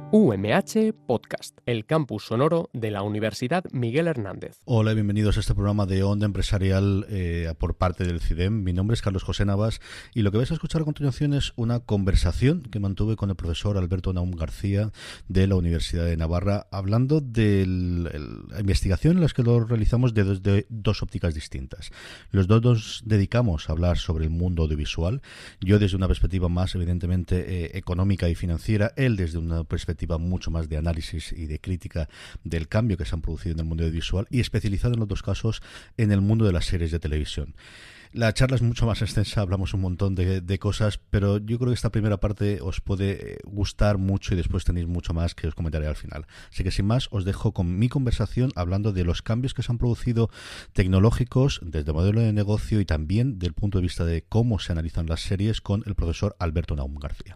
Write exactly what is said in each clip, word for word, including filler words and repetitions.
U M H Podcast, el campus sonoro de la Universidad Miguel Hernández. Hola y bienvenidos a este programa de Onda Empresarial eh, por parte del CIDEM. Mi nombre es Carlos José Navas y lo que vais a escuchar a continuación es una conversación que mantuve con el profesor Alberto Nahum García de la Universidad de Navarra, hablando de la investigación en la que lo realizamos de dos, de dos ópticas distintas. Los dos nos dedicamos a hablar sobre el mundo audiovisual, yo desde una perspectiva más evidentemente eh, económica y financiera, él desde una perspectiva mucho más de análisis y de crítica del cambio que se han producido en el mundo audiovisual y especializado en los dos casos en el mundo de las series de televisión. La charla es mucho más extensa, hablamos un montón de, de cosas, pero yo creo que esta primera parte os puede gustar mucho y después tenéis mucho más que os comentaré al final. Así que sin más, os dejo con mi conversación hablando de los cambios que se han producido tecnológicos desde el modelo de negocio y también del punto de vista de cómo se analizan las series con el profesor Alberto Nahum García.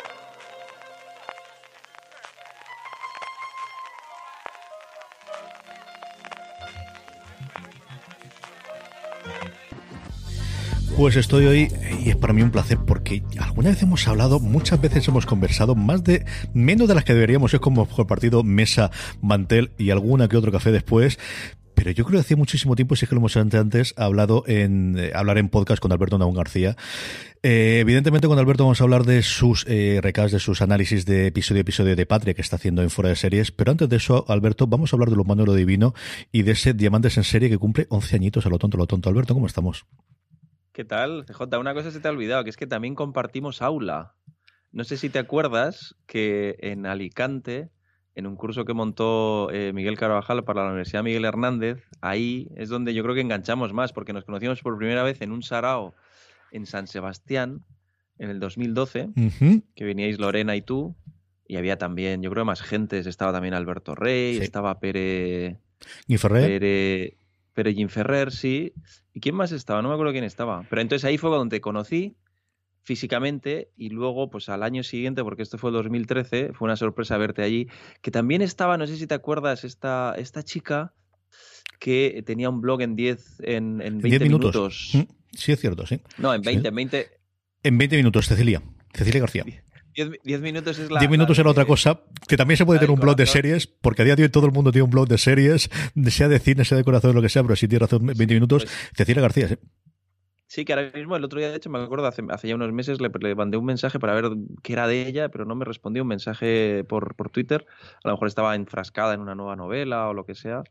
Pues estoy hoy y es para mí un placer porque alguna vez hemos hablado, muchas veces hemos conversado, más de menos de las que deberíamos, es como compartido mesa, mantel y alguna que otro café después. Pero yo creo que hacía muchísimo tiempo, si es que lo hemos hecho antes, hablado en eh, hablar en podcast con Alberto Nahum García. Eh, evidentemente con Alberto vamos a hablar de sus eh, recaps, de sus análisis de episodio a episodio de Patria que está haciendo en Fuera de Series, pero antes de eso, Alberto, vamos a hablar de los Manuelo Divino y de ese Diamantes en Serie que cumple once añitos a lo tonto, a lo tonto. Alberto, ¿cómo estamos? ¿Qué tal, C J? Una cosa se te ha olvidado, que es que también compartimos aula. No sé si te acuerdas que en Alicante, en un curso que montó eh, Miguel Carvajal para la Universidad Miguel Hernández, ahí es donde yo creo que enganchamos más, porque nos conocimos por primera vez en un sarao en San Sebastián, en el dos mil doce, uh-huh. que veníais Lorena y tú, y había también, yo creo, más gente. Estaba también Alberto Rey, sí. estaba Pere... ¿Y Ferrer? Pere... Pere Ginferrer, sí. ¿Y quién más estaba? No me acuerdo quién estaba. Pero entonces ahí fue donde te conocí físicamente y luego, pues al año siguiente, porque esto fue el dos mil trece, fue una sorpresa verte allí, que también estaba, no sé si te acuerdas, esta, esta chica que tenía un blog en diez, en, en veinte minutos. minutos. Sí, es cierto, sí. No, en veinte, sí. en veinte. En veinte minutos, Cecilia. Cecilia García. diez minutos es la... diez minutos la, era otra cosa, que también se puede tener un blog de series, porque a día de hoy todo el mundo tiene un blog de series, sea de cine, sea de corazón, lo que sea, pero si tiene razón, veinte minutos. Pues, Cecilia García, sí. Sí, que ahora mismo, el otro día, de hecho, me acuerdo, hace, hace ya unos meses le, le mandé un mensaje para ver qué era de ella, pero no me respondió un mensaje por, por Twitter. A lo mejor estaba enfrascada en una nueva novela o lo que sea.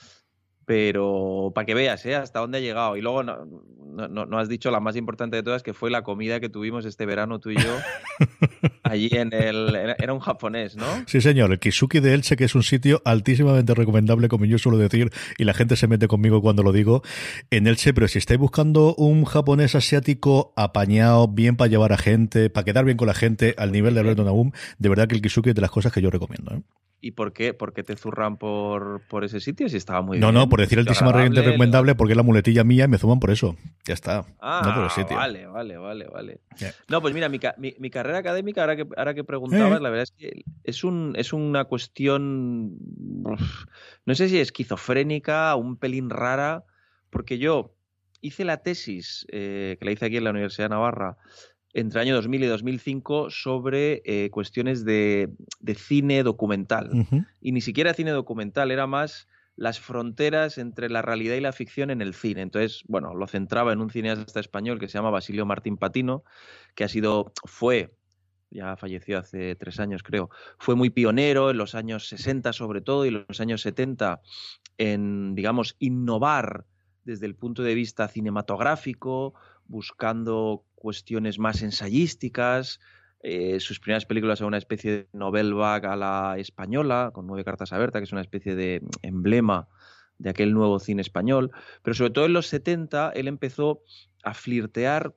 Pero para que veas, ¿eh? Hasta dónde ha llegado. Y luego no, no, no has dicho la más importante de todas, que fue la comida que tuvimos este verano tú y yo allí en el... Era un japonés, ¿no? Sí, señor. El Kisuki de Elche, que es un sitio altísimamente recomendable, como yo suelo decir, y la gente se mete conmigo cuando lo digo, en Elche. Pero si estáis buscando un japonés asiático apañado, bien para llevar a gente, para quedar bien con la gente, al nivel de Alberto Nahum, de verdad que el Kisuki es de las cosas que yo recomiendo, ¿eh? ¿Y por qué? ¿Por qué te zurran por, por ese sitio si estaba muy no, bien? No, no, por decir altísimamente recomendable, porque es la muletilla mía y me zuman por eso. Ya está. Ah, no por el sitio. vale, vale, vale, vale. Yeah. No, pues mira, mi, mi, mi carrera académica, ahora que, ahora que preguntabas, eh. la verdad es que es, un, es una cuestión, uf, no sé si esquizofrénica, un pelín rara, porque yo hice la tesis, eh, que la hice aquí en la Universidad de Navarra, entre el año dos mil y dos mil cinco sobre eh, cuestiones de, de cine documental. Uh-huh. Y ni siquiera cine documental, era más las fronteras entre la realidad y la ficción en el cine. Entonces, bueno, lo centraba en un cineasta español que se llama Basilio Martín Patino, que ha sido, fue, ya falleció hace tres años creo, fue muy pionero en los años sesenta sobre todo y los años setenta en, digamos, innovar desde el punto de vista cinematográfico, buscando cuestiones más ensayísticas. Eh, sus primeras películas son una especie de novel vague a la española, con Nueve cartas abiertas, que es una especie de emblema de aquel nuevo cine español. Pero sobre todo en los setenta él empezó a flirtear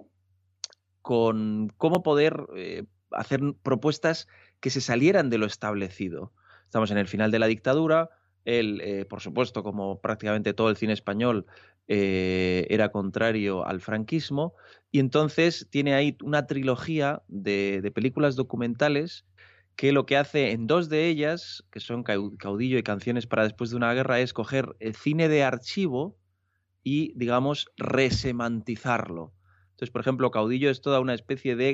con cómo poder eh, hacer propuestas que se salieran de lo establecido. Estamos en el final de la dictadura. Él, eh, por supuesto, como prácticamente todo el cine español, eh, era contrario al franquismo, y entonces tiene ahí una trilogía de, de películas documentales que lo que hace en dos de ellas, que son Caudillo y Canciones para después de una guerra, es coger el cine de archivo y, digamos, resemantizarlo. Entonces, por ejemplo, Caudillo es toda una especie de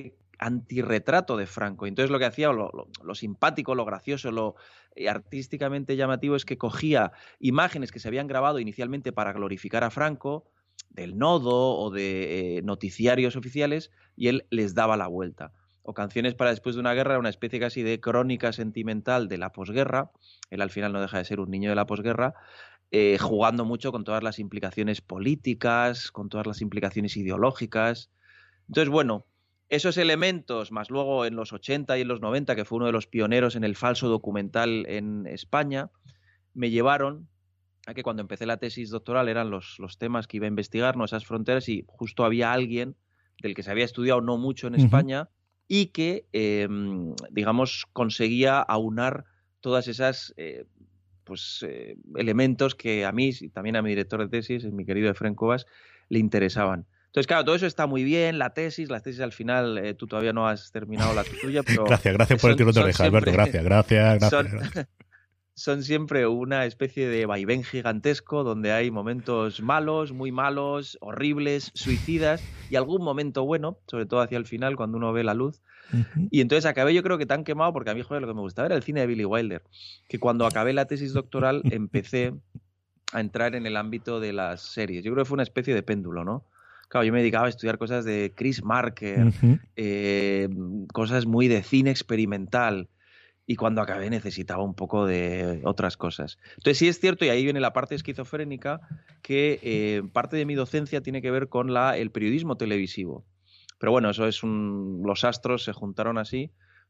antirretrato de Franco. Entonces lo que hacía, lo, lo, lo simpático, lo gracioso, lo artísticamente llamativo es que cogía imágenes que se habían grabado inicialmente para glorificar a Franco, del Nodo o de eh, noticiarios oficiales, y él les daba la vuelta. O Canciones para después de una guerra, era una especie casi de crónica sentimental de la posguerra. Él al final no deja de ser un niño de la posguerra, eh, jugando mucho con todas las implicaciones políticas, con todas las implicaciones ideológicas. Entonces, bueno, esos elementos, más luego en los ochenta y en los noventa, que fue uno de los pioneros en el falso documental en España, me llevaron a que cuando empecé la tesis doctoral eran los, los temas que iba a investigar, ¿no? Esas fronteras, y justo había alguien del que se había estudiado no mucho en España uh-huh. y que, eh, digamos, conseguía aunar todas esas eh, pues, eh, elementos que a mí y también a mi director de tesis, mi querido Efrén Cobas, le interesaban. Entonces, claro, todo eso está muy bien, la tesis, la tesis al final, eh, tú todavía no has terminado la tuya, pero... Gracias, gracias por son, el tirón de oreja, Alberto, gracias, gracias, gracias. Son, gracias. son siempre una especie de vaivén gigantesco donde hay momentos malos, muy malos, horribles, suicidas y algún momento bueno, sobre todo hacia el final, cuando uno ve la luz. Uh-huh. Y entonces acabé, yo creo que tan quemado, porque a mí, joder, lo que me gustaba era el cine de Billy Wilder, que cuando acabé la tesis doctoral empecé a entrar en el ámbito de las series. Yo creo que fue una especie de péndulo, ¿no? Claro, yo me dedicaba a estudiar cosas de Chris Marker, uh-huh. eh, cosas muy de cine experimental, y cuando acabé necesitaba un poco de otras cosas. Entonces sí es cierto, y ahí viene la parte esquizofrénica, que eh, parte de mi docencia tiene que ver con la, el periodismo televisivo. Pero bueno, eso es un... los astros se juntaron así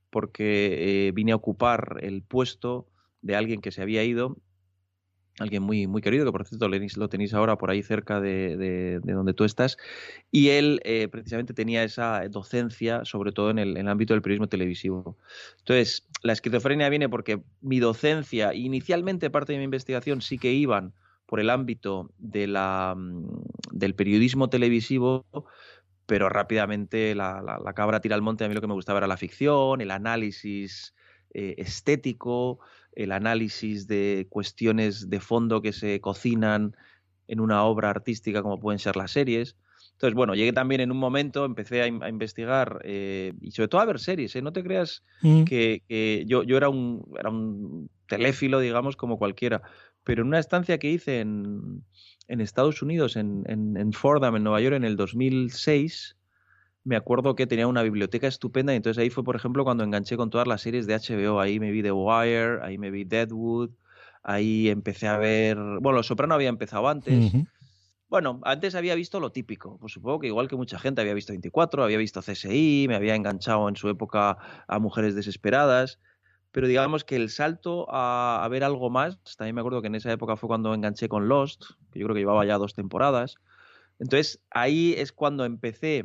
porque eh, vine a ocupar el puesto de alguien que se había ido, alguien muy, muy querido, que por cierto lo tenéis ahora por ahí cerca de, de, de donde tú estás, y él eh, precisamente tenía esa docencia, sobre todo en el, en el ámbito del periodismo televisivo. Entonces, la esquizofrenia viene porque mi docencia, inicialmente parte de mi investigación sí que iban por el ámbito de la, del periodismo televisivo, pero rápidamente la, la, la cabra tira al monte. A mí lo que me gustaba era la ficción, el análisis eh, estético, el análisis de cuestiones de fondo que se cocinan en una obra artística como pueden ser las series. Entonces, bueno, llegué también en un momento, empecé a, a investigar eh, y sobre todo a ver series, ¿eh? No te creas mm. que, que yo, yo era, un, era un teléfilo, digamos, como cualquiera, pero en una estancia que hice en, en Estados Unidos, en, en, en Fordham, en Nueva York, en el dos mil seis, me acuerdo que tenía una biblioteca estupenda, y entonces ahí fue, por ejemplo, cuando enganché con todas las series de H B O. Ahí me vi The Wire, ahí me vi Deadwood, ahí empecé a ver... Bueno, Los Soprano había empezado antes. Uh-huh. Bueno, antes había visto lo típico. Pues supongo que igual que mucha gente había visto veinticuatro, había visto C S I, me había enganchado en su época a Mujeres Desesperadas, pero digamos que el salto a, a ver algo más, también me acuerdo que en esa época fue cuando enganché con Lost, que yo creo que llevaba ya dos temporadas. Entonces ahí es cuando empecé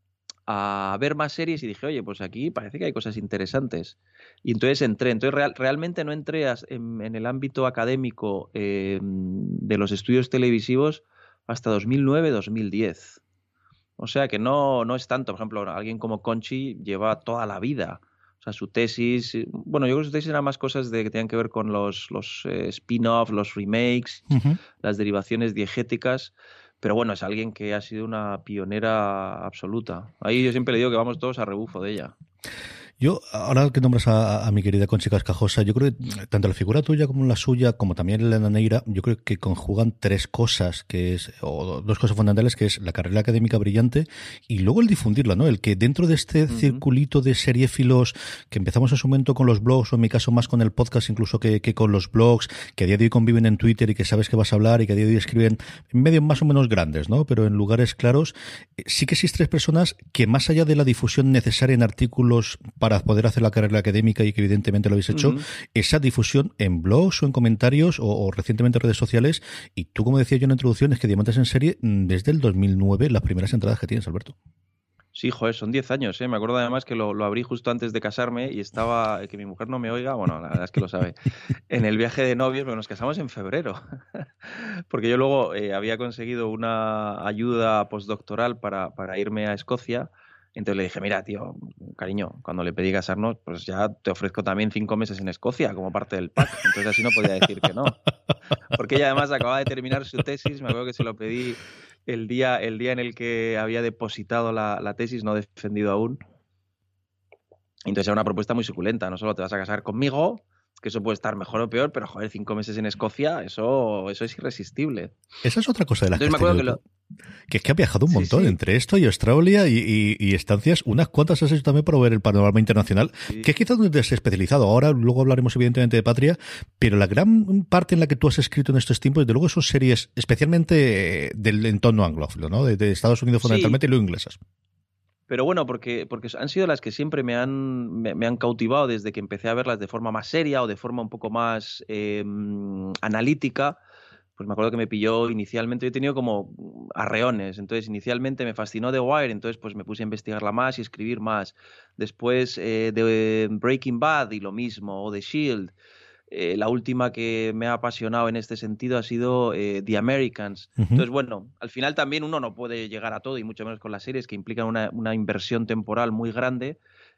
a ver más series y dije, oye, pues aquí parece que hay cosas interesantes. Y entonces entré. Entonces real, realmente no entré en, en el ámbito académico eh, de los estudios televisivos hasta dos mil nueve, dos mil diez. O sea que no, no es tanto. Por ejemplo, alguien como Conchi lleva toda la vida. O sea, su tesis... Bueno, yo creo que su tesis eran más cosas de, que tenían que ver con los, los eh, spin-off, los remakes, uh-huh. las derivaciones diegéticas. Pero bueno, es alguien que ha sido una pionera absoluta. Ahí yo siempre le digo que vamos todos a rebufo de ella. Yo, ahora que nombras a, a mi querida Conchi Cascajosa, yo creo que tanto la figura tuya como la suya, como también Elena Neira, yo creo que conjugan tres cosas, que es, o dos cosas fundamentales, que es la carrera académica brillante y luego el difundirla, ¿no? El que dentro de este uh-huh. circulito de seriéfilos que empezamos en su momento con los blogs, o en mi caso más con el podcast incluso que, que con los blogs, que a día de hoy conviven en Twitter y que sabes que vas a hablar y que a día de hoy escriben en medios más o menos grandes, ¿no? Pero en lugares claros, sí que existen tres personas que más allá de la difusión necesaria en artículos para poder hacer la carrera académica, y que evidentemente lo habéis hecho, uh-huh. esa difusión en blogs o en comentarios o, o recientemente en redes sociales, y tú, como decía yo en la introducción, es que Diamantes en Serie desde el dos mil nueve, las primeras entradas que tienes, Alberto. Sí, joder, son diez años, ¿eh? Me acuerdo además que lo, lo abrí justo antes de casarme y estaba, que mi mujer no me oiga, bueno, la verdad es que lo sabe, en el viaje de novios, pero nos casamos en febrero, porque yo luego eh, había conseguido una ayuda postdoctoral para, para irme a Escocia. Entonces le dije, mira, tío, cariño, cuando le pedí casarnos, pues ya te ofrezco también cinco meses en Escocia como parte del pack. Entonces así no podía decir que no. Porque ella además acababa de terminar su tesis, me acuerdo que se lo pedí el día, el día en el que había depositado la, la tesis, no defendido aún. Entonces era una propuesta muy suculenta. No solo te vas a casar conmigo, que eso puede estar mejor o peor, pero joder, cinco meses en Escocia, eso, eso es irresistible. Esa es otra cosa de las Entonces, que me has acuerdo tenido que tú. lo... Que es que ha viajado un Sí, montón sí. entre esto y Australia y, y, y estancias, unas cuantas has hecho también para ver el panorama internacional, Sí. que es quizás donde te has especializado. Ahora, luego hablaremos evidentemente de Patria, pero la gran parte en la que tú has escrito en estos tiempos, desde luego son series especialmente eh, del entorno anglófilo, ¿no? De, de Estados Unidos Sí, fundamentalmente y luego inglesas. pero bueno, porque, porque han sido las que siempre me han, me, me han cautivado desde que empecé a verlas de forma más seria o de forma un poco más eh, analítica. Pues me acuerdo que me pilló inicialmente, yo he tenido como arreones, entonces inicialmente me fascinó The Wire, entonces pues me puse a investigarla más y escribir más. Después eh, de Breaking Bad y lo mismo, o The Shield. Eh, la última que me ha apasionado en este sentido ha sido eh, The Americans. Uh-huh. Entonces, bueno, al final también uno no puede llegar a todo, y mucho menos con las series que implican una, una inversión temporal muy grande.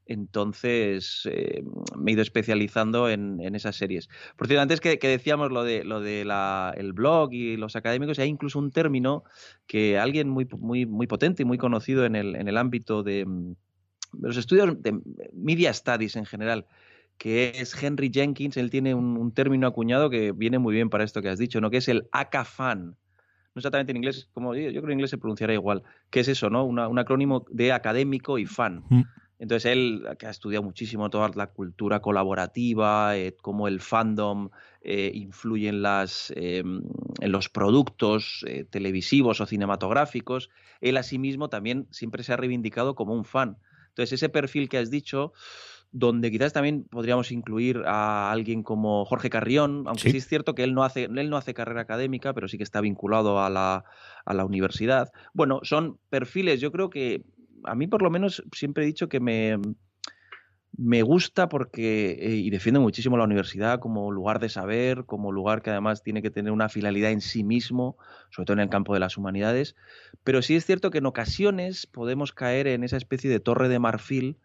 Entonces eh, me he ido especializando en, en esas series. Por cierto, antes que, que decíamos lo de, lo de la, el blog y los académicos, hay incluso un término que alguien muy, muy, muy potente y muy conocido en el, en el ámbito de, de los estudios de media studies en general, que es Henry Jenkins. Él tiene un, un término acuñado que viene muy bien para esto que has dicho, ¿no? Que es el A C A fan. No exactamente en inglés, como yo creo que en inglés se pronunciará igual. ¿Qué es eso, no? Una, un acrónimo de académico y fan. Mm. Entonces él, que ha estudiado muchísimo toda la cultura colaborativa, eh, cómo el fandom eh, influye en, las, eh, en los productos eh, televisivos o cinematográficos, él asimismo también siempre se ha reivindicado como un fan. Entonces ese perfil que has dicho, donde quizás también podríamos incluir a alguien como Jorge Carrión, aunque sí, sí es cierto que él no hace, él no hace carrera académica, pero sí que está vinculado a la, a la universidad. Bueno, son perfiles, yo creo que a mí por lo menos siempre he dicho que me, me gusta porque, eh, y defiendo muchísimo la universidad como lugar de saber, como lugar que además tiene que tener una finalidad en sí mismo, sobre todo en el campo de las humanidades, pero sí es cierto que en ocasiones podemos caer en esa especie de torre de marfil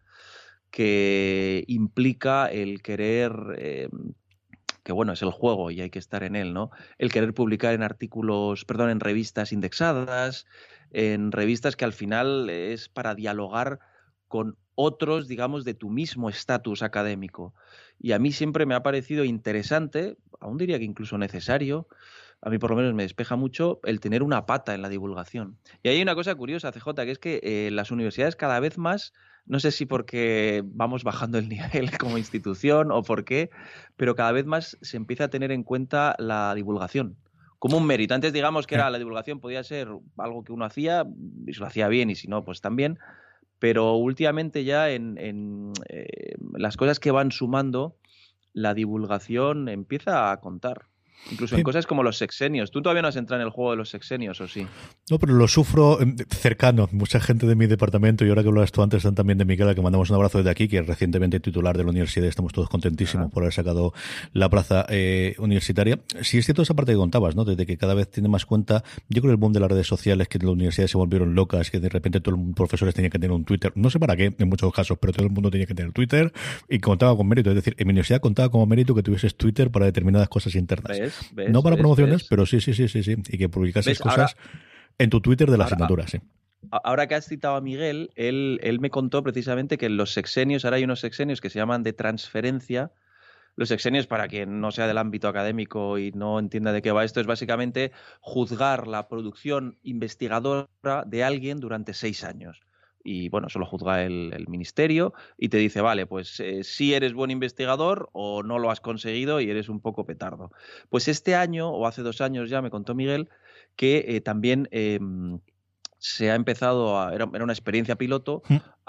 que implica el querer, eh, que bueno, es el juego y hay que estar en él, ¿no? El querer publicar en artículos, perdón, en revistas indexadas, en revistas que al final es para dialogar con otros, digamos, de tu mismo estatus académico. Y a mí siempre me ha parecido interesante, aún diría que incluso necesario, a mí por lo menos me despeja mucho el tener una pata en la divulgación. Y hay una cosa curiosa, C J, que es que eh, las universidades cada vez más, no sé si porque vamos bajando el nivel como institución o por qué, pero cada vez más se empieza a tener en cuenta la divulgación como un mérito. Antes, digamos que era la divulgación podía ser algo que uno hacía, y se lo hacía bien, y si no, pues también. Pero últimamente ya en, en eh, las cosas que van sumando, la divulgación empieza a contar. Incluso en sí. Cosas como los sexenios. Tú todavía no has entrado en el juego de los sexenios, ¿o sí? No, pero lo sufro cercano. Mucha gente de mi departamento, y ahora que hablas tú antes también de Miguel, al que mandamos un abrazo desde aquí, que es recientemente titular de la universidad, estamos todos contentísimos ah. por haber sacado la plaza eh, universitaria. Sí es cierto esa parte que contabas, ¿no? Desde que cada vez tiene más cuenta, yo creo que el boom de las redes sociales, que las universidades se volvieron locas, que de repente todos los profesores tenían que tener un Twitter, no sé para qué, en muchos casos, pero todo el mundo tenía que tener Twitter, y contaba con mérito. Es decir, en mi universidad contaba como mérito que tuvieses Twitter para determinadas cosas internas. ¿Ves? ¿Ves? No para ¿Ves? promociones, ¿Ves? pero sí, sí, sí, sí, sí, y que publicases ¿Ves? cosas Ahora, en tu Twitter de la ahora, asignatura, sí. Ahora que has citado a Miguel, él, él me contó precisamente que en los sexenios, ahora hay unos sexenios que se llaman de transferencia. Los sexenios, para quien no sea del ámbito académico y no entienda de qué va esto, es básicamente juzgar la producción investigadora de alguien durante seis años. Y bueno, eso lo juzga el, el ministerio y te dice, vale, pues eh, sí eres buen investigador o no lo has conseguido y eres un poco petardo. Pues este año, o hace dos años ya, me contó Miguel que eh, también eh, se ha empezado, a, era, era una experiencia piloto,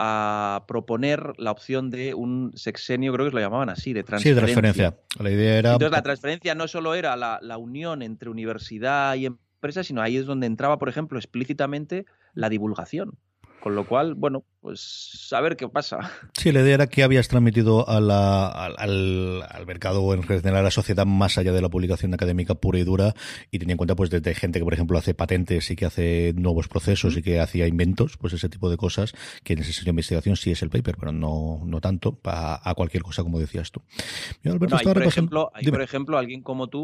a proponer la opción de un sexenio, creo que lo llamaban así, de transferencia. Sí, de transferencia. La idea era... Entonces la transferencia no solo era la, la unión entre universidad y empresa, sino ahí es donde entraba, por ejemplo, explícitamente la divulgación. Con lo cual, bueno, pues a ver qué pasa. Sí, la idea era que habías transmitido a la, al, al, al mercado o en general a la sociedad más allá de la publicación académica pura y dura, y tenía en cuenta pues desde gente que por ejemplo hace patentes y que hace nuevos procesos mm. y que hacía inventos, pues ese tipo de cosas, que en ese sentido de investigación sí es el paper, pero no, no tanto a, a cualquier cosa como decías tú. Mira, Alberto, bueno, hay, por ejemplo, hay por ejemplo alguien como tú,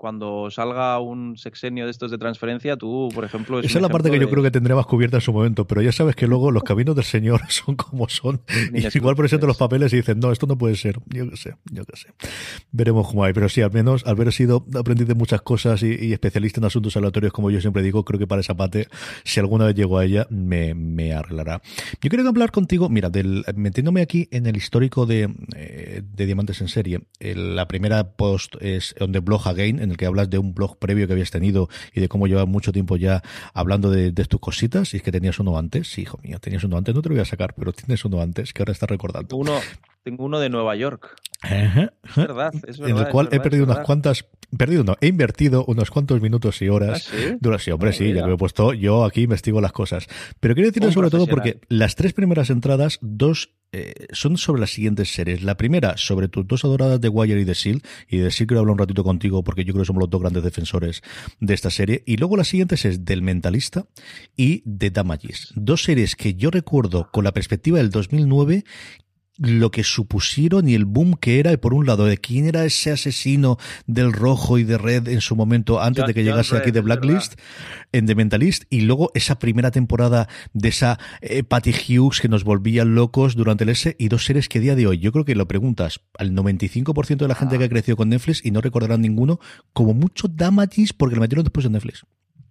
cuando salga un sexenio de estos de transferencia, tú, por ejemplo... Es Esa es la parte que de... yo creo que tendré más cubierta en su momento, pero ya sabes que luego los caminos del señor son como son. Y igual presentan los papeles y dicen, no, esto no puede ser. Yo qué sé, yo qué sé. Veremos cómo hay, pero sí, al menos al haber sido aprendiz de muchas cosas y, y especialista en asuntos aleatorios, como yo siempre digo, creo que para esa parte, si alguna vez llego a ella, me, me arreglará. Yo quería hablar contigo, mira, del, metiéndome aquí en el histórico de, eh, de Diamantes en Serie. El, la primera post es On the Blog Again, en el que hablas de un blog previo que habías tenido y de cómo llevas mucho tiempo ya hablando de, de tus cositas. Y es que tenías uno antes, sí, hijo mío, tenías uno antes, no te lo voy a sacar, pero tienes uno antes que ahora estás recordando. Uno, tengo uno de Nueva York. Ajá. Es verdad, es verdad. En el cual es verdad, he perdido es unas verdad. cuantas, perdido no, he invertido unos cuantos minutos y horas. ¿Ah, sí? Dura, sí, hombre, Ah, sí, mira. ya que me he puesto, yo aquí investigo las cosas. Pero quiero decirlo Un sobre todo profesional. porque las tres primeras entradas, dos Eh, son sobre las siguientes series. La primera, sobre tus dos adoradas de Wire y The Shield, y de The Shield quiero hablar un ratito contigo porque yo creo que somos los dos grandes defensores de esta serie. Y luego las siguientes es del Mentalista y de Damages. Dos series que yo recuerdo con la perspectiva del dos mil nueve, lo que supusieron y el boom que era, y por un lado, de quién era ese asesino del Rojo y de Red en su momento, antes John, de que John llegase Red, aquí de es Blacklist, verdad. en The Mentalist, y luego esa primera temporada de esa eh, Patty Hughes que nos volvía locos durante el S, y dos series que a día de hoy, yo creo que lo preguntas al noventa y cinco por ciento de la gente Ah. que ha crecido con Netflix y no recordarán ninguno, como mucho Damages porque lo metieron después en Netflix.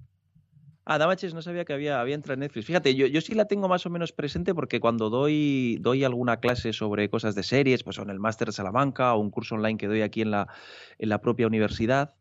Ah, Damages no sabía que había, había entrado en Netflix. Fíjate, yo, yo sí la tengo más o menos presente porque cuando doy, doy alguna clase sobre cosas de series, pues en el Máster de Salamanca o un curso online que doy aquí en la, en la propia universidad,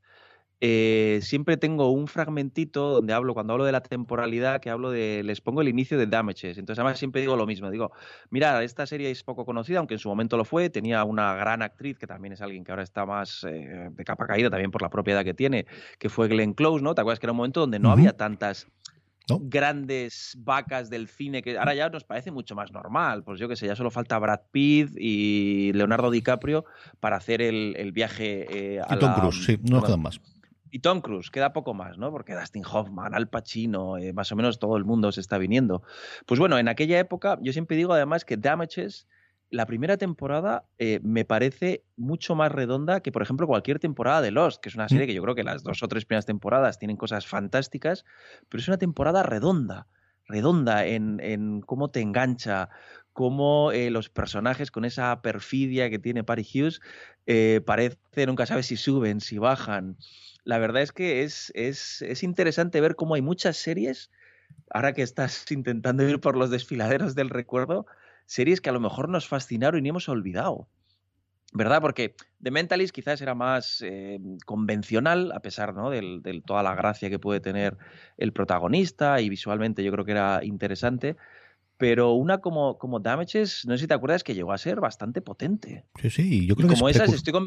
eh, siempre tengo un fragmentito donde hablo, cuando hablo de la temporalidad, que hablo de, les pongo el inicio de Damages. Entonces además siempre digo lo mismo, digo, mira, esta serie es poco conocida, aunque en su momento lo fue, tenía una gran actriz, que también es alguien que ahora está más eh, de capa caída, también por la propiedad que tiene, que fue Glenn Close, ¿no? ¿Te acuerdas que era un momento donde no Uh-huh. había tantas ¿No? grandes vacas del cine que ahora ya nos parece mucho más normal? Pues yo qué sé, ya solo falta Brad Pitt y Leonardo DiCaprio para hacer el, el viaje eh, a Y Tom la... Cruise, sí, no nos quedan más. Y Tom Cruise, queda poco más, ¿no? Porque Dustin Hoffman, Al Pacino, eh, más o menos todo el mundo se está viniendo. Pues bueno, en aquella época, yo siempre digo además que Damages, la primera temporada eh, me parece mucho más redonda que, por ejemplo, cualquier temporada de Lost, que es una serie que yo creo que las dos o tres primeras temporadas tienen cosas fantásticas, pero es una temporada redonda, redonda en, en cómo te engancha, cómo eh, los personajes con esa perfidia que tiene Patty Hughes eh, parece, nunca sabes si suben, si bajan. La verdad es que es, es, es interesante ver cómo hay muchas series, ahora que estás intentando ir por los desfiladeros del recuerdo, series que a lo mejor nos fascinaron y ni hemos olvidado, ¿verdad? Porque The Mentalist quizás era más eh, convencional, a pesar, ¿no?, de del, toda la gracia que puede tener el protagonista, y visualmente yo creo que era interesante, pero una como, como Damages, no sé si te acuerdas, que llegó a ser bastante potente. Sí, sí, yo Y creo como que es esas precur- estoy con...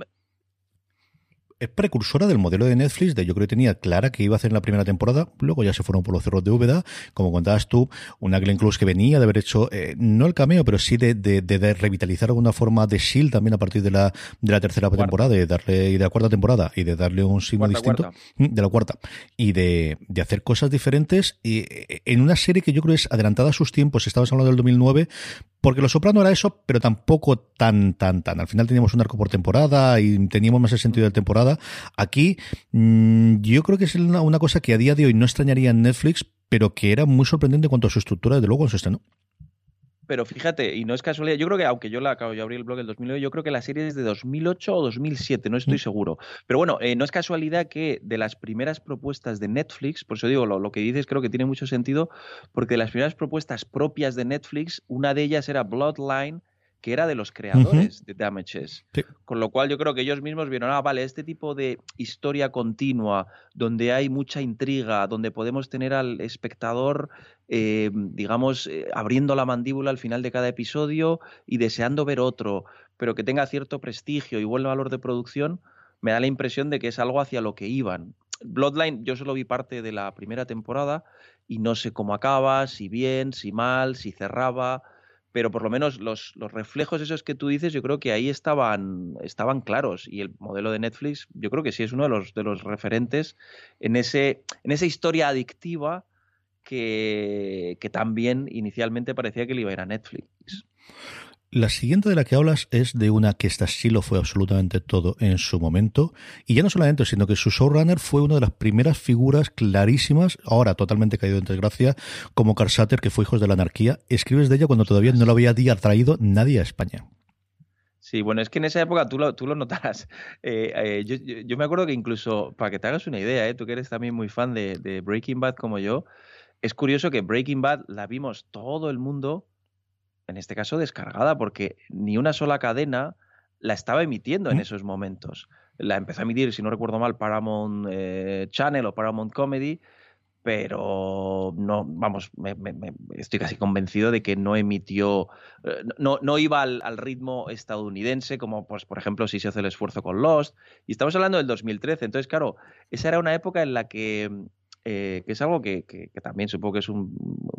es precursora del modelo de Netflix, de yo creo que tenía clara que iba a hacer en la primera temporada, luego ya se fueron por los cerros de Úbeda, como contabas tú, una Glenn Close que venía de haber hecho, eh, no el cameo, pero sí de, de, de, de revitalizar alguna forma de Shield también a partir de la, de la tercera Cuarta. temporada, y de darle, y de la cuarta temporada, y de darle un signo Cuarta, distinto, cuarta. de la cuarta, y de, de hacer cosas diferentes, y en una serie que yo creo es adelantada a sus tiempos. Estabas hablando del dos mil nueve, porque Los Soprano era eso, pero tampoco tan, tan, tan. Al final teníamos un arco por temporada y teníamos más el sentido de temporada. Aquí, mmm, yo creo que es una, una cosa que a día de hoy no extrañaría en Netflix, pero que era muy sorprendente en cuanto a su estructura, desde luego, cuando se estrenó. Pero fíjate, y no es casualidad, yo creo que, aunque yo la acabo, yo abrí el blog del dos mil nueve, yo creo que la serie es de dos mil ocho o dos mil siete, no estoy Mm. seguro. Pero bueno, eh, no es casualidad que de las primeras propuestas de Netflix, por eso digo, lo, lo que dices creo que tiene mucho sentido, porque de las primeras propuestas propias de Netflix, una de ellas era Bloodline, que era de los creadores uh-huh. de Damages. Sí. Con lo cual yo creo que ellos mismos vieron, ah, vale, este tipo de historia continua, donde hay mucha intriga, donde podemos tener al espectador, eh, digamos, eh, abriendo la mandíbula al final de cada episodio y deseando ver otro, pero que tenga cierto prestigio y buen valor de producción, me da la impresión de que es algo hacia lo que iban. Bloodline, yo solo vi parte de la primera temporada y no sé cómo acaba, si bien, si mal, si cerraba... pero por lo menos los, los reflejos esos que tú dices, yo creo que ahí estaban, estaban claros, y el modelo de Netflix yo creo que sí es uno de los, de los referentes en, ese, en esa historia adictiva que, que también inicialmente parecía que le iba a ir a Netflix. La siguiente de la que hablas es de una que esta sí lo fue absolutamente todo en su momento, y ya no solamente, sino que su showrunner fue una de las primeras figuras clarísimas, ahora totalmente caído en desgracia, como Carl Sutter, que fue Hijos de la Anarquía. Escribes de ella cuando todavía no lo había traído nadie a España. Sí, bueno, es que en esa época tú lo, tú lo notarás. Eh, eh, yo, yo, yo me acuerdo que incluso, para que te hagas una idea, eh, tú que eres también muy fan de, de Breaking Bad como yo, es curioso que Breaking Bad la vimos todo el mundo, en este caso descargada, porque ni una sola cadena la estaba emitiendo en ¿Mm? esos momentos. La empezó a emitir, si no recuerdo mal, Paramount eh, Channel o Paramount Comedy, pero no, vamos, me, me, me, estoy casi convencido de que no emitió, eh, no, no iba al, al ritmo estadounidense, como pues, por ejemplo, si se hace el esfuerzo con Lost, y estamos hablando del dos mil trece, entonces claro, esa era una época en la que, eh, que es algo que, que, que también supongo que es un,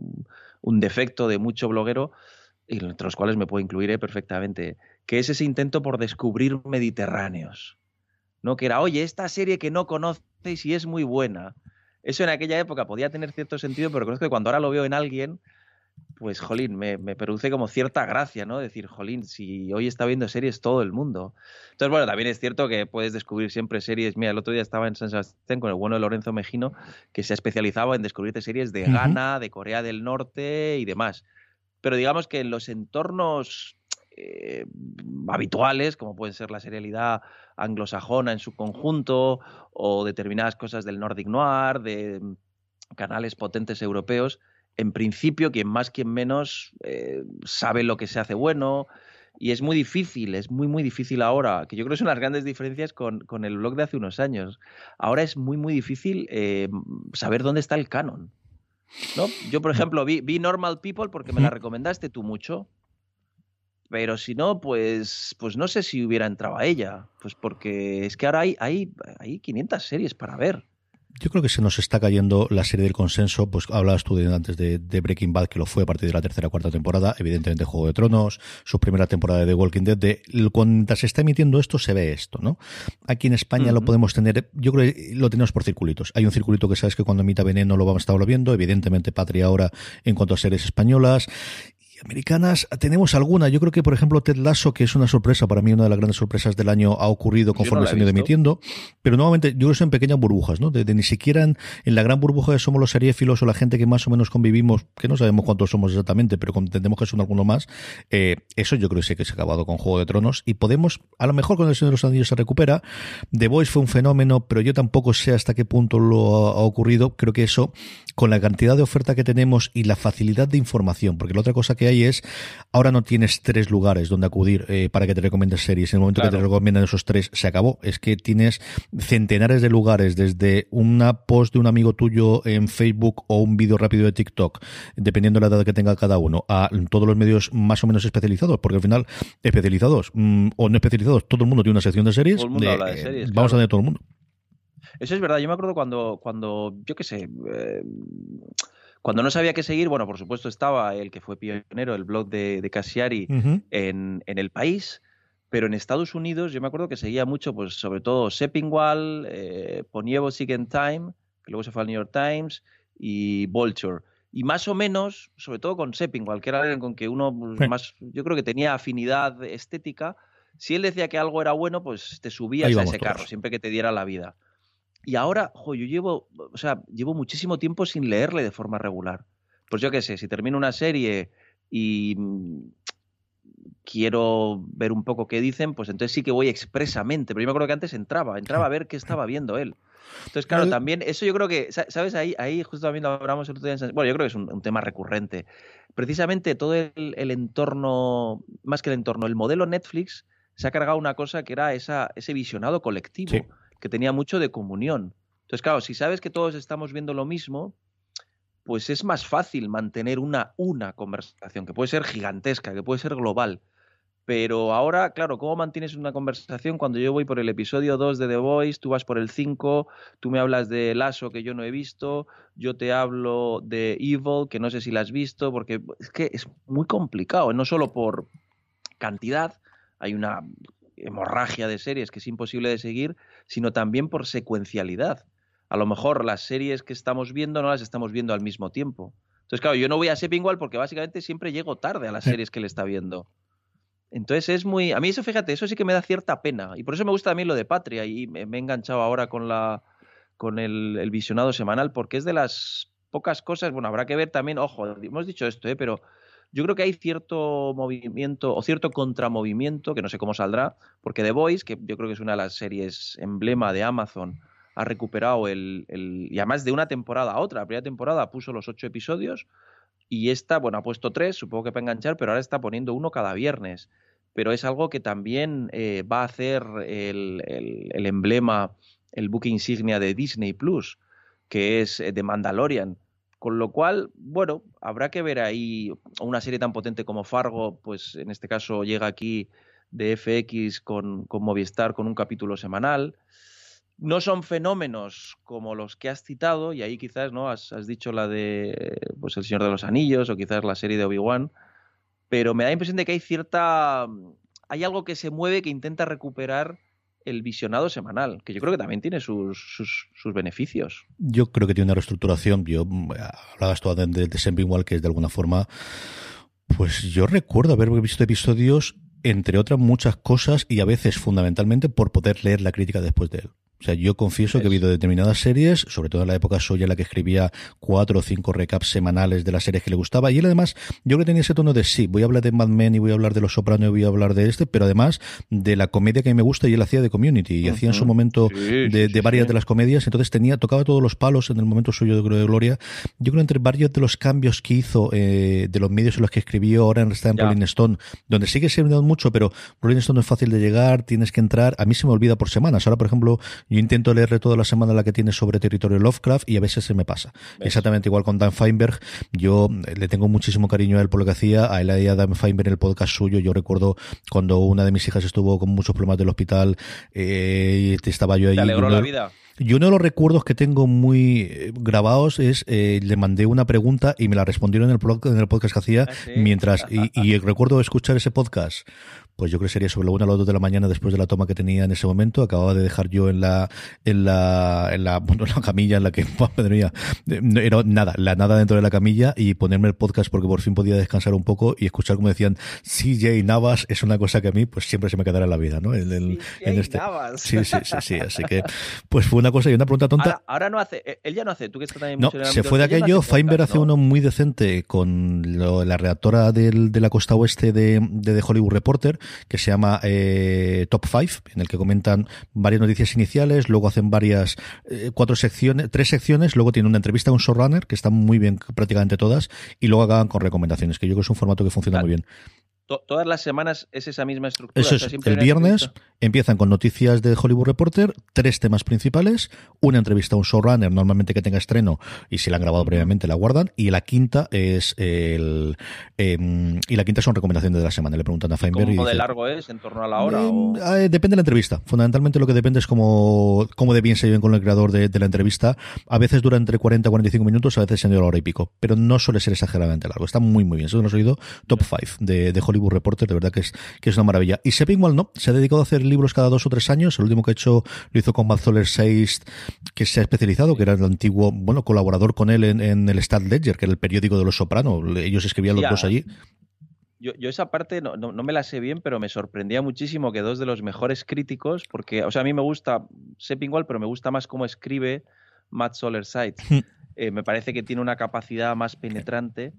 un defecto de mucho bloguero, y entre los cuales me puedo incluir eh, perfectamente, que es ese intento por descubrir mediterráneos, ¿no? Que era, oye, esta serie que no conoces y es muy buena. Eso en aquella época podía tener cierto sentido, pero creo que cuando ahora lo veo en alguien, pues, jolín, me, me produce como cierta gracia, ¿no? Decir, jolín, si hoy está viendo series todo el mundo. Entonces, bueno, también es cierto que puedes descubrir siempre series. Mira, el otro día estaba en San Sebastián con el bueno de Lorenzo Mejino, que se especializaba en descubrirte series de Ghana, uh-huh. de Corea del Norte y demás. Pero digamos que en los entornos eh, habituales, como pueden ser la serialidad anglosajona en su conjunto o determinadas cosas del Nordic Noir, de canales potentes europeos, en principio, quien más, quien menos, eh, sabe lo que se hace bueno, y es muy difícil, es muy, muy difícil ahora, que yo creo que son las grandes diferencias con, con el blog de hace unos años. Ahora es muy, muy difícil eh, saber dónde está el canon, ¿no? Yo, por ejemplo, vi, vi Normal People porque me la recomendaste tú mucho, pero si no, pues, pues no sé si hubiera entrado a ella, pues porque es que ahora hay, hay, hay quinientas series para ver. Yo creo que se nos está cayendo la serie del consenso. Pues hablabas tú de, antes de, de Breaking Bad, que lo fue a partir de la tercera o cuarta temporada, evidentemente Juego de Tronos, su primera temporada de The Walking Dead. De, cuando se está emitiendo esto, se ve esto, ¿no? Aquí en España uh-huh. lo podemos tener, yo creo que lo tenemos por circulitos. Hay un circulito que sabes que cuando emita Veneno lo vamos a estar viendo, evidentemente Patria ahora en cuanto a series españolas. Americanas, tenemos alguna. Yo creo que, por ejemplo, Ted Lasso, que es una sorpresa, para mí una de las grandes sorpresas del año, ha ocurrido conforme no se han ido emitiendo, pero nuevamente yo creo que son pequeñas burbujas, ¿no? De, de ni siquiera en, en la gran burbuja que somos los seriéfilos o la gente que más o menos convivimos, que no sabemos cuántos somos exactamente, pero entendemos que son algunos más, eh, eso yo creo que sí que se ha acabado con Juego de Tronos, y podemos, a lo mejor con El Señor de los Anillos se recupera. The Voice fue un fenómeno, pero yo tampoco sé hasta qué punto lo ha, ha ocurrido. Creo que eso, con la cantidad de oferta que tenemos y la facilidad de información, porque la otra cosa que hay es, ahora no tienes tres lugares donde acudir eh, para que te recomiendes series. En el momento claro. que te recomiendan esos tres, se acabó. Es que tienes centenares de lugares, desde una post de un amigo tuyo en Facebook o un vídeo rápido de TikTok, dependiendo de la edad que tenga cada uno, a todos los medios más o menos especializados, porque al final, especializados mmm, o no especializados, todo el mundo tiene una sección de series. Todo el mundo de, habla de series, vamos claro. a tener todo el mundo. Eso es verdad. Yo me acuerdo cuando, cuando yo qué sé... Eh... Cuando no sabía qué seguir, bueno, por supuesto estaba el que fue pionero, el blog de, de Cassiari uh-huh. en, en El País, pero en Estados Unidos yo me acuerdo que seguía mucho, pues sobre todo Sepinwall, eh, Poniewo Second Time, que luego se fue al New York Times, y Vulture. Y más o menos, sobre todo con Sepinwall, que era alguien con que uno pues, sí. más, yo creo que tenía afinidad estética. Si él decía que algo era bueno, pues te subías a ese todos. carro, siempre que te diera la vida. Y ahora, jo, yo llevo, o sea, llevo muchísimo tiempo sin leerle de forma regular. Pues yo qué sé, si termino una serie y mmm, quiero ver un poco qué dicen, pues entonces sí que voy expresamente. Pero yo me acuerdo que antes entraba, entraba a ver qué estaba viendo él. Entonces, claro, también, eso yo creo que, ¿sabes? Ahí, ahí justo también lo hablamos el otro día en San... Bueno, yo creo que es un, un tema recurrente. Precisamente todo el, el entorno, más que el entorno, el modelo Netflix se ha cargado una cosa que era esa, ese visionado colectivo. Sí. Que tenía mucho de comunión. Entonces, claro, si sabes que todos estamos viendo lo mismo, pues es más fácil mantener una, una conversación, que puede ser gigantesca, que puede ser global. Pero ahora, claro, ¿cómo mantienes una conversación cuando yo voy por el episodio dos de The Voice, tú vas por el cinco, tú me hablas de Lasso, que yo no he visto, yo te hablo de Evil, que no sé si la has visto, porque es que es muy complicado, no solo por cantidad, hay una hemorragia de series que es imposible de seguir, sino también por secuencialidad. A lo mejor las series que estamos viendo no las estamos viendo al mismo tiempo. Entonces, claro, yo no voy a Sepinwall porque básicamente siempre llego tarde a las series que él está viendo. Entonces es muy... A mí eso, fíjate, eso sí que me da cierta pena. Y por eso me gusta también lo de Patria. Y me, me he enganchado ahora con la con el, el visionado semanal, porque es de las pocas cosas... Bueno, habrá que ver también... Ojo, hemos dicho esto, ¿eh? Pero yo creo que hay cierto movimiento o cierto contramovimiento, que no sé cómo saldrá, porque The Voice, que yo creo que es una de las series emblema de Amazon, ha recuperado el... el y además de una temporada a otra. La primera temporada puso los ocho episodios y esta, bueno, ha puesto tres, supongo que para enganchar, pero ahora está poniendo uno cada viernes. Pero es algo que también eh, va a hacer el, el, el emblema, el buque insignia de Disney Plus, que es The Mandalorian. Con lo cual, bueno, habrá que ver ahí una serie tan potente como Fargo, pues en este caso llega aquí de F X con, con Movistar con un capítulo semanal. No son fenómenos como los que has citado, y ahí quizás no has, has dicho la de pues El Señor de los Anillos o quizás la serie de Obi-Wan, pero me da la impresión de que hay cierta... hay algo que se mueve que intenta recuperar el visionado semanal, que yo creo que también tiene sus, sus, sus beneficios. Yo creo que tiene una reestructuración. Yo hablabas tú de, de, de Sempinwall, que es de alguna forma... Pues yo recuerdo haber visto episodios, entre otras muchas cosas, y a veces fundamentalmente por poder leer la crítica después de él. O sea, yo confieso que he habido determinadas series, sobre todo en la época suya en la que escribía cuatro o cinco recaps semanales de las series que le gustaba, y él además, yo creo que tenía ese tono de sí, voy a hablar de Mad Men y voy a hablar de Los Soprano y voy a hablar de este, pero además de la comedia que a mí me gusta, y él hacía de Community, y uh-huh. hacía en su momento sí, de, sí, de varias sí. de las comedias, entonces tenía, tocaba todos los palos en el momento suyo de, de gloria. Yo creo entre varios de los cambios que hizo eh, de los medios en los que escribió, ahora está en yeah. Rolling Stone, donde sigue siendo mucho, pero Rolling Stone no es fácil de llegar, tienes que entrar, a mí se me olvida por semanas. Ahora, por ejemplo, yo intento leerle toda la semana la que tiene sobre territorio Lovecraft y a veces se me pasa. ¿Ves? Exactamente igual con Dan Feinberg. Yo le tengo muchísimo cariño a él por lo que hacía, a él y a Dan Feinberg en el podcast suyo. Yo recuerdo cuando una de mis hijas estuvo con muchos problemas del hospital, eh, estaba yo ahí. ¿Te alegró la vida? Yo uno de los recuerdos que tengo muy grabados es, eh, le mandé una pregunta y me la respondieron en el, pro, en el podcast que hacía, ¿sí? mientras, y, y recuerdo escuchar ese podcast, pues yo creo que sería sobre la una o las dos de la mañana después de la toma que tenía en ese momento. Acababa de dejar yo en la, en la, en la, bueno, en la camilla en la que, madre mía, no, era nada, la nada dentro de la camilla, y ponerme el podcast porque por fin podía descansar un poco y escuchar como decían C J Navas. Es una cosa que a mí pues siempre se me quedará en la vida, ¿no? En, en, en este. Navas. Sí, sí, sí, sí, así que, pues fue una cosa y una pregunta tonta. Ahora, ahora no hace, él ya no hace, tú que estás también no, mucho en el se fue de aquello. No Feinberg hace ¿no? uno muy decente con lo, la redactora del, de la costa oeste de, de The Hollywood Reporter, que se llama eh, Top Five, en el que comentan varias noticias iniciales, luego hacen varias, eh, cuatro secciones, tres secciones, luego tiene una entrevista a un showrunner, que están muy bien prácticamente todas, y luego acaban con recomendaciones, que yo creo que es un formato que funciona claro. muy bien. Todas las semanas es esa misma estructura. Eso es, el viernes empiezan con noticias de Hollywood Reporter, tres temas principales, una entrevista a un showrunner, normalmente que tenga estreno, y si la han grabado previamente la guardan, y la quinta es el eh, y la quinta son recomendaciones de la semana. Le preguntan a Feinberg. ¿Cómo y de dice, largo es? ¿En torno a la hora? Eh, o... eh, depende de la entrevista. Fundamentalmente lo que depende es cómo, cómo de bien se lleven con el creador de, de la entrevista. A veces dura entre cuarenta y cuarenta y cinco minutos, a veces se han ido a la hora y pico, pero no suele ser exageradamente largo. Está muy muy bien. Eso nos ha oído Top Five de, de Hollywood Reporter, de verdad que es, que es una maravilla. Y Sepinwall no, se ha dedicado a hacer libros cada dos o tres años. El último que ha hecho lo hizo con Matt Zoller seis, que se ha especializado, que era el antiguo, bueno, colaborador con él en, en el Stat Ledger, que era el periódico de Los Soprano. Ellos escribían los yeah. dos allí. Yo, yo esa parte no, no, no me la sé bien, pero me sorprendía muchísimo que dos de los mejores críticos, porque, o sea, a mí me gusta Sepinwall, pero me gusta más cómo escribe Matt Zoller seis. eh, me parece que tiene una capacidad más penetrante,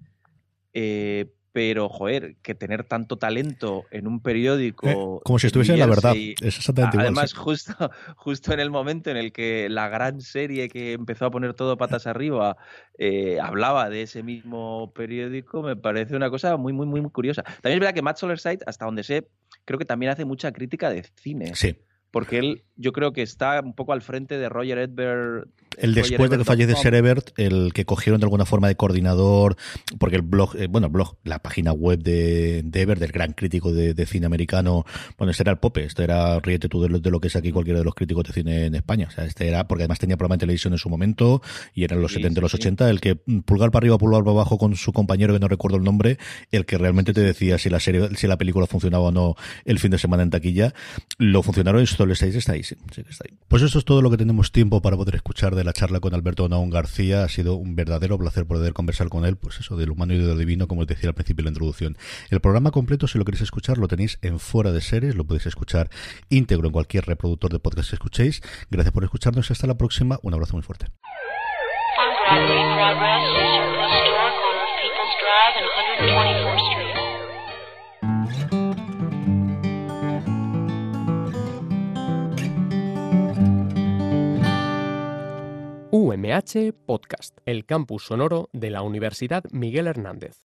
eh, pero, joder, que tener tanto talento en un periódico... Eh, como si estuviese en La Verdad, y, es exactamente igual. Además, sí. justo, justo en el momento en el que la gran serie que empezó a poner todo patas arriba eh, hablaba de ese mismo periódico, me parece una cosa muy, muy, muy, muy curiosa. También es verdad que Matt Zoller seis, hasta donde sé, creo que también hace mucha crítica de cine. Sí. Porque él, yo creo que está un poco al frente de Roger Ebert. El después Roger de que fallece Ser Ebert, el que cogieron de alguna forma de coordinador, porque el blog, eh, bueno, el blog, la página web de, de Ebert, del gran crítico de, de cine americano, bueno, este era el Pope, este era, ríete tú de lo, de lo que es aquí cualquiera de los críticos de cine en España, o sea, este era, porque además tenía programa de televisión en su momento, y eran los sí, setenta, sí, los ochenta, sí. el que pulgar para arriba, pulgar para abajo con su compañero, que no recuerdo el nombre, el que realmente te decía si la serie, si la película funcionaba o no el fin de semana en taquilla. Lo funcionaron esto Solid State está ahí, sí, sí que está ahí. Pues eso es todo lo que tenemos tiempo para poder escuchar de la charla con Alberto Naum García. Ha sido un verdadero placer poder conversar con él, pues eso, del humano y de lo divino, como os decía al principio de la introducción. El programa completo, si lo queréis escuchar, lo tenéis en Fuera de Series, lo podéis escuchar íntegro en cualquier reproductor de podcast que escuchéis. Gracias por escucharnos y hasta la próxima. Un abrazo muy fuerte. U M H Podcast, el campus sonoro de la Universidad Miguel Hernández.